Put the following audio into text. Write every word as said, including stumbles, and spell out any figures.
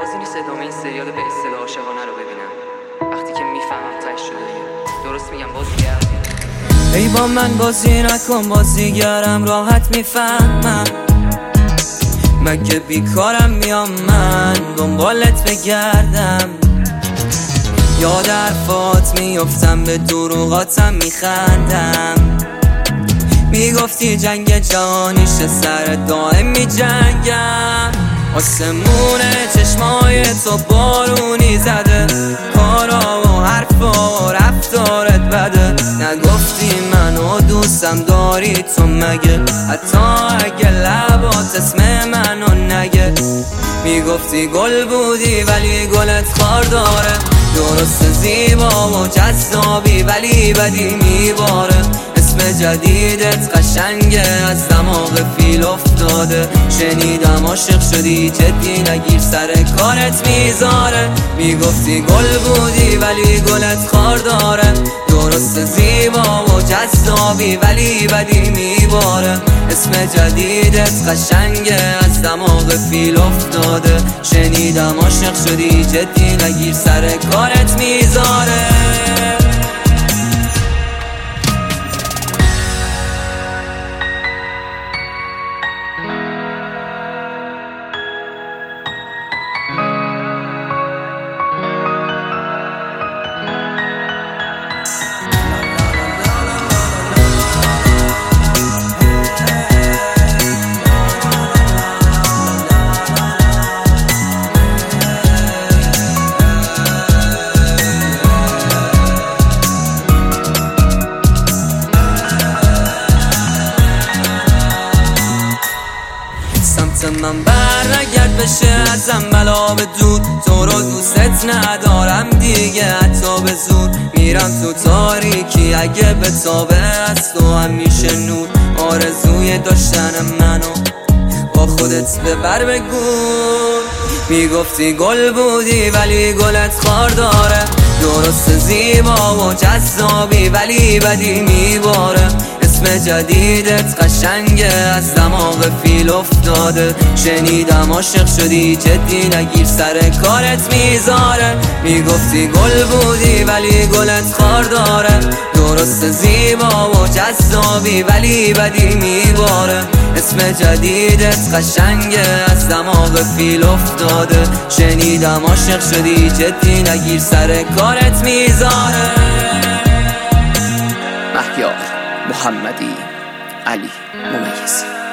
نیازی نیست ادامه این سریال به اصطلاح عاشقانه رو ببینم. وقتی که میفهمم تهش شده. درست میگم بازیگر. ای با من بازی نکن، بازیگرم راحت میفهمم. مگه بیکارم میام من دنبالت بگردم، یاد حرفات میفتم، به دروغاتم میخندم. میگفتی جنگ جهانیشه، سر دائم میجنگم. آسمون چشمای تو بارونی زده، کارا و حرفا و رفتارت بده. نگفتی منو دوستم داری تو مگه، حتی اگه لبات اسم منو نگه. میگفتی گل بودی ولی گلت خار داره، درست زیبا و جذابی ولی بدی میباره. اسم جدیدت قشنگه از دماغ فیل افتاده. شنیدم عاشق شدی، جدی نگیر سر کارت میذاره. میگفتی گل بودی ولی گلت خار داره، درست زیبا و جذابی ولی بدی میباره. اسم جدیدت قشنگه از دماغ فیل افتاده. شنیدم عاشق شدی، جدی نگیر سر کارت میذاره. من بر نگرد بشه ازم بلا به دور. تو رو دوست ندارم دیگه حتی به زور. میرم تو تاریکی اگه به تابه از تو همیشه نور. آرزوی داشتن منو با خودت ببر بگور. میگفتی گل بودی ولی گلت خار داره، درست زیبا و جذابی ولی بدی میباره. اسم جدیدت قشنگه از دماغ فیل افتاده. شنیدم عاشق شدی، جدی نگیر سر کارت میذاره. میگفتی گل بودی ولی گلت خار داره، درست زیبا و جذابی ولی بدی میباره. اسم جدیدت قشنگه از دماغ فیل افتاده. شنیدم عاشق شدی، جدی نگیر سر کارت میذاره. مهیار محمدی، علی ممیزی.